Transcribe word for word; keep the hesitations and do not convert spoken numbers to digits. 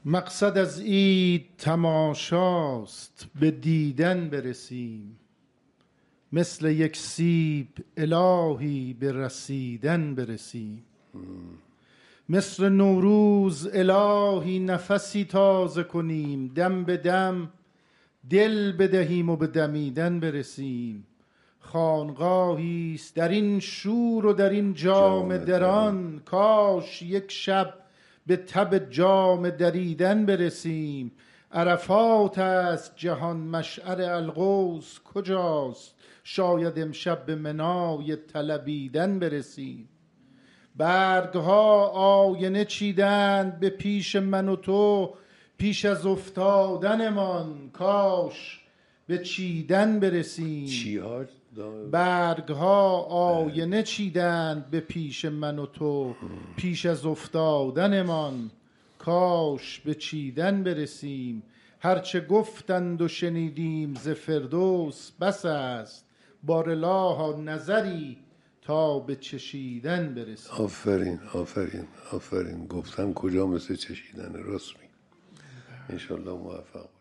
مقصد از عید تماشاست، به دیدن برسیم. مثل یک سیب الهی به رسیدن برسیم. مثل نوروز الهی نفسی تازه کنیم. دم به دم دل بدهیم و به دمیدن برسیم. خانقاهی است در این شور و در این جام دران، کاش یک شب به تب جام دریدن برسیم. عرفات است جهان، مشعر القدس کجاست؟ شاید امشب به منای طلبیدن برسیم. برگها آینه چیدند به پیش من و تو، پیش از افتادنمان کاش به چیدن برسیم. چی ها؟ برگها آینه چیدند به پیش من و تو، پیش از افتادنمان کاش به چیدن برسیم. هرچه گفتند و شنیدیم ز فردوس بس است، بارالله نظری تا به چشیدن برسیم. آفرین آفرین آفرین. گفتن کجا مثل چشیدن، راست می. انشالله موفق